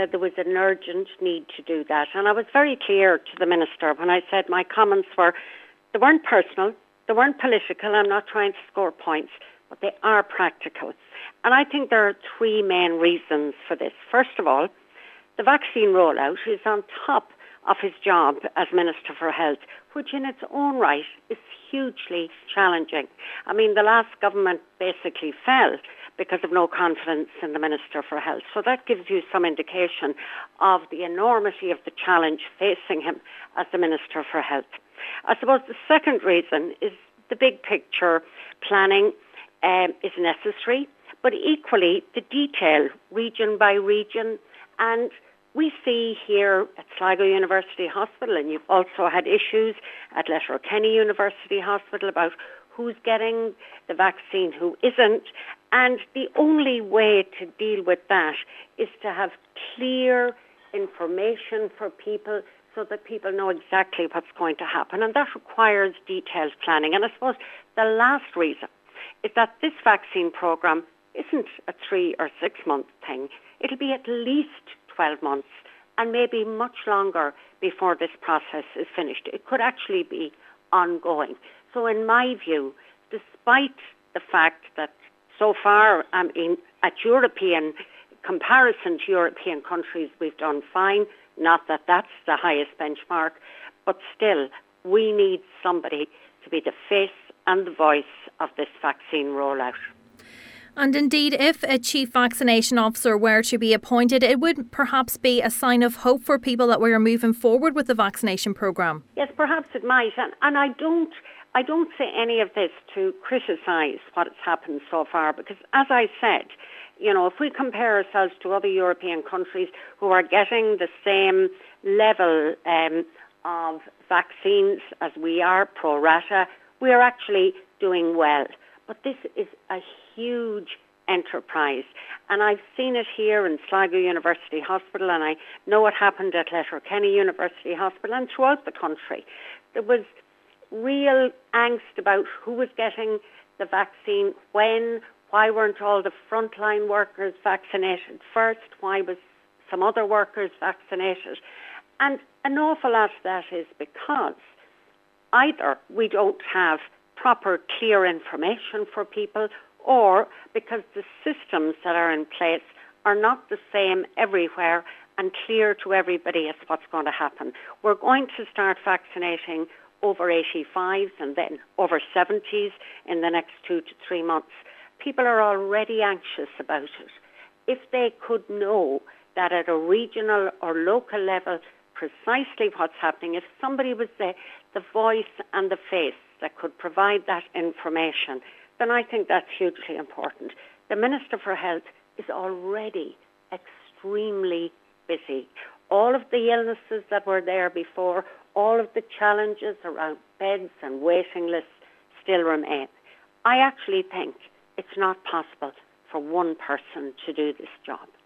said there was an urgent need to do that. And I was very clear to the Minister when I said my comments were, they weren't personal, they weren't political, I'm not trying to score points, but they are practical. And I think there are three main reasons for this. First of all, the vaccine rollout is on top of his job as Minister for Health, which in its own right is hugely challenging. I mean, the last government basically fell because of no confidence in the Minister for Health. So that gives you some indication of the enormity of the challenge facing him as the Minister for Health. I suppose the second reason is the big picture planning is necessary, but equally the detail, region by region. And we see here at Sligo University Hospital, and you've also had issues at Letterkenny University Hospital about who's getting the vaccine, who isn't. And the only way to deal with that is to have clear information for people so that people know exactly what's going to happen. And that requires detailed planning. And I suppose the last reason is that this vaccine programme isn't a 3 or 6 month thing. It'll be at least 12 months and maybe much longer before this process is finished. It could actually be ongoing. So in my view, despite the fact that so far, at European comparison to European countries, we've done fine, not that that's the highest benchmark, but still, we need somebody to be the face and the voice of this vaccine rollout. And indeed, if a chief vaccination officer were to be appointed, it would perhaps be a sign of hope for people that we are moving forward with the vaccination programme. Yes, perhaps it might. And I don't say any of this to criticise what has happened so far, because as I said, you know, if we compare ourselves to other European countries who are getting the same level of vaccines as we are, pro rata, we are actually doing well. But this is a huge enterprise. And I've seen it here in Sligo University Hospital, and I know what happened at Letterkenny University Hospital and throughout the country. There was real angst about who was getting the vaccine, when, why weren't all the frontline workers vaccinated first, why was some other workers vaccinated. And an awful lot of that is because either we don't have proper, clear information for people, or because the systems that are in place are not the same everywhere and clear to everybody as what's going to happen. We're going to start vaccinating over 85s and then over 70s in the next 2 to 3 months. People are already anxious about it. If they could know that at a regional or local level precisely what's happening, if somebody was the voice and the face that could provide that information, then I think that's hugely important. The Minister for Health is already extremely busy. All of the illnesses that were there before, all of the challenges around beds and waiting lists still remain. I actually think it's not possible for one person to do this job.